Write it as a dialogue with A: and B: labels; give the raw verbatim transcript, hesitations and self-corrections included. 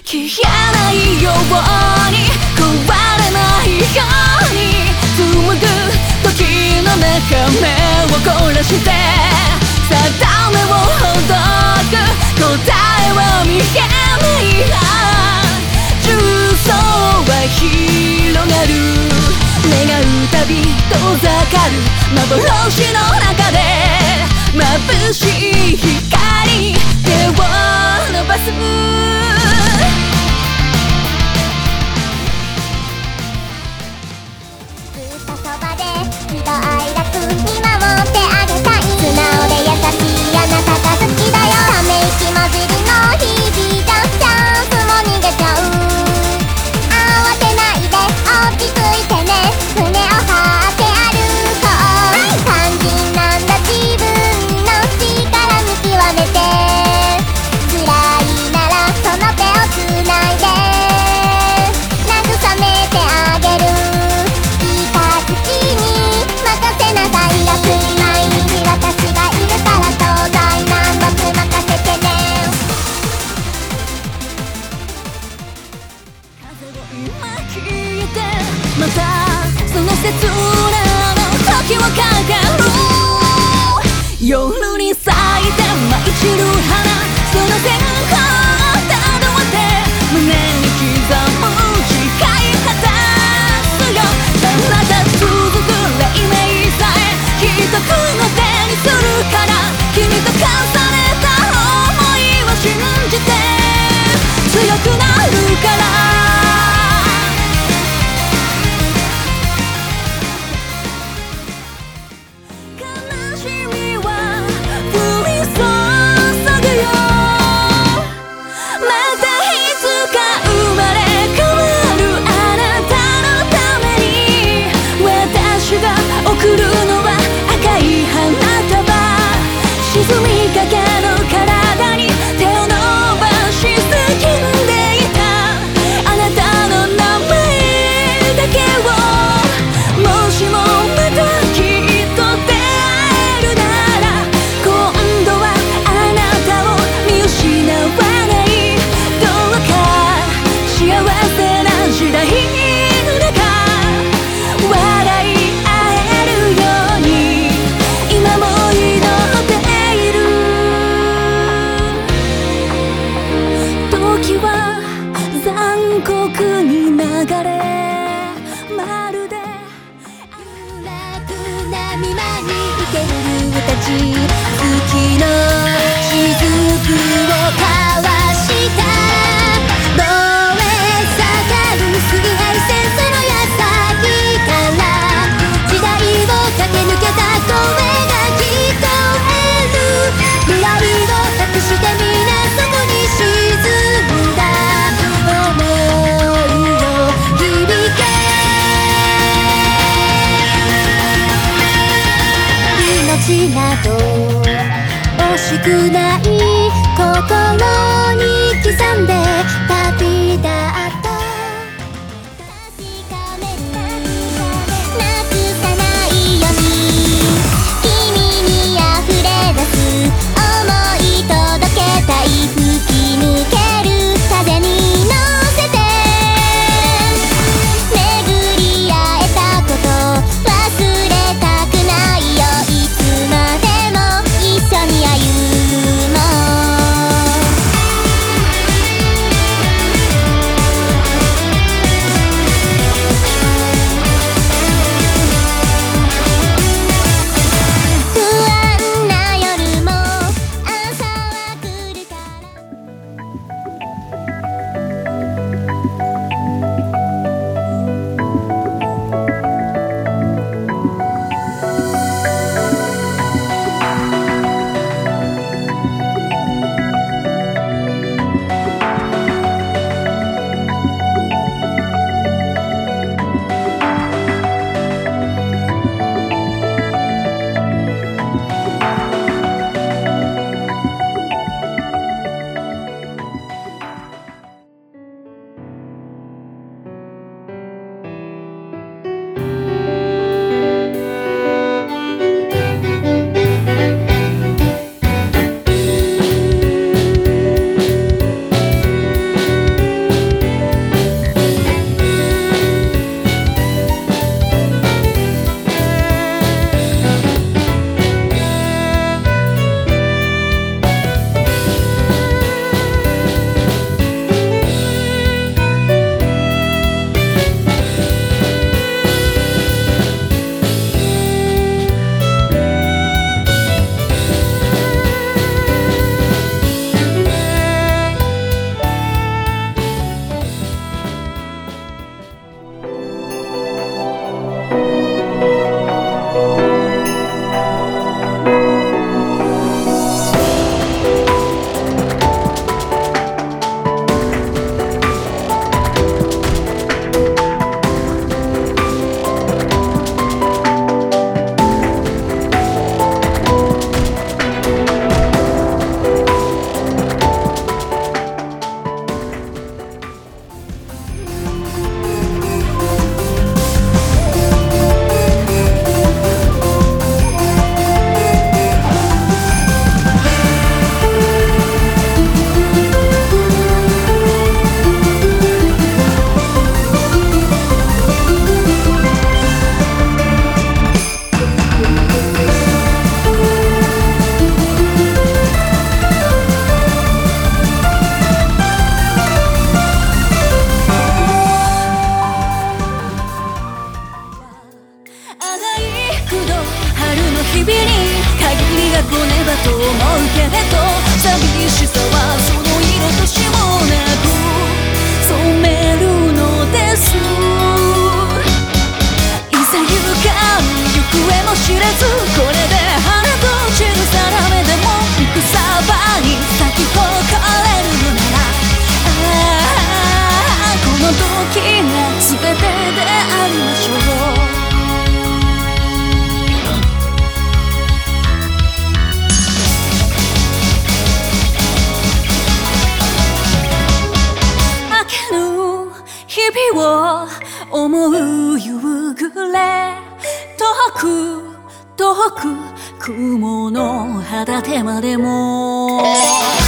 A: 消えないように壊れないように紡ぐ時の中目を凝らして定めをほどく答えは見えない重曹は広がる願うたび遠ざかる幻の中で眩しい光手を伸ばすまたその切なの時をかける夜に咲いて舞い散る花その線香たどって胸に刻む誓い果たすよあなた続く黎明さえ一つの手にするから君と重ねた想いを信じて強くなるから沈みかけの体に手を伸ばし叫んでいたあなたの名前だけをもしもまたきっと出会えるなら今度はあなたを見失わないどうか幸せな時代の中笑い合えるように今も祈って時は残酷に流れまるで暗く波間に生けるたち月の雫を交わした燃え盛る水平線その矢先から時代を駆け抜けた声が聞こえる未来を託して皆そこに沈む命など惜しくない心に刻んで旅立った確かめるなくさないように君に溢れ出す想い届けたい吹き抜ける風に乗せて巡り合えたこと忘れたくないよいつまでも一緒に歩もうを思う夕暮れ、遠く遠く雲の肌手までも